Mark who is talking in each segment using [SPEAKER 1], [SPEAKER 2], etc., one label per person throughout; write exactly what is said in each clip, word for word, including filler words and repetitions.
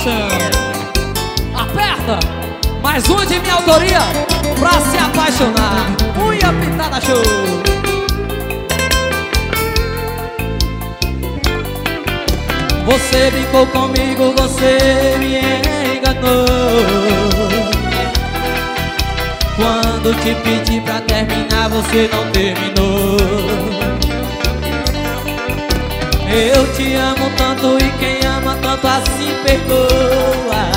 [SPEAKER 1] paixão. Aperta! Mais um de minha autoria pra se apaixonar. Unha Pintada Show. Você brincou comigo, você me enganou. Quando te pedi pra terminar, você não terminou. Eu te amo tanto e quem ama tanto assim perdoa.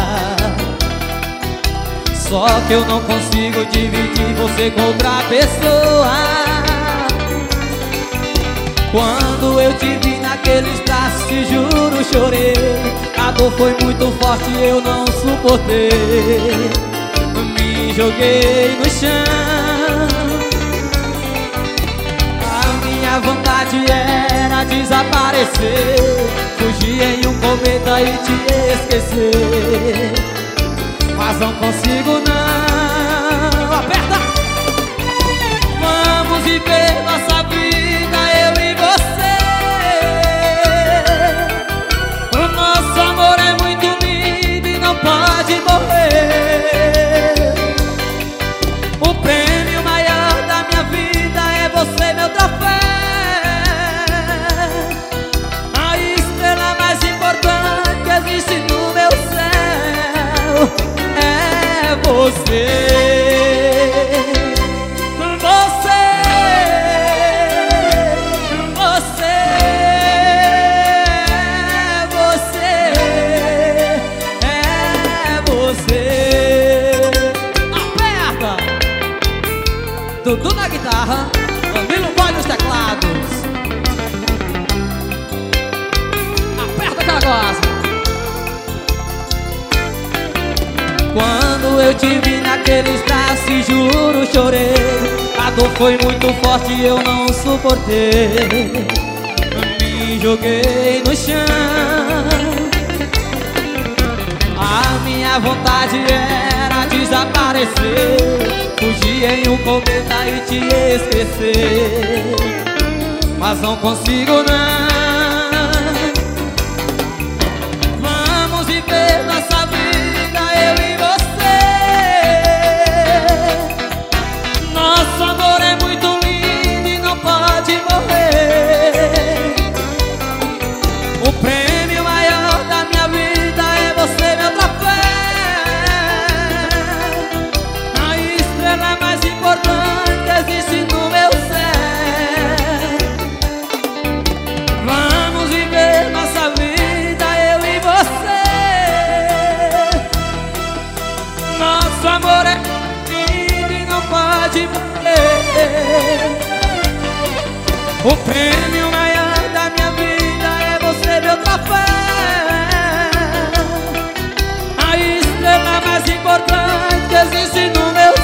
[SPEAKER 1] Só que eu não consigo dividir você com outra pessoa. Quando eu te vi naqueles braços, te juro, chorei. A dor foi muito forte, eu não suportei. Me joguei no chão. A minha vontade era desaparecer, fugir em um cometa e te esquecer. Mas não consigo não. Aperta! Vamos viver nossa vida, eu e você. O nosso amor é muito lindo e não pode morrer. O prêmio maior da minha vida é você, meu troféu. A estrela mais importante que existe no meu céu é você. Dudu na guitarra, Danilo Boy nos teclados. Aperta aquela goza. Quando eu te vi naqueles braços, juro, chorei. A dor foi muito forte e eu não suportei. Me joguei no chão. A minha vontade era desaparecer, fugir em um cometa e te esquecer. Mas não consigo não. Vamos viver nossa vida, eu e você. Nosso amor é muito lindo e não pode morrer. O prêmio maior da minha vida é você, meu troféu. A estrela mais importante que existe no meu céu. Vamos viver nossa vida, eu e você. Nosso amor é lindo e não pode morrer. O prêmio maior da minha vida é você, meu troféu. A estrela mais importante que existe no meu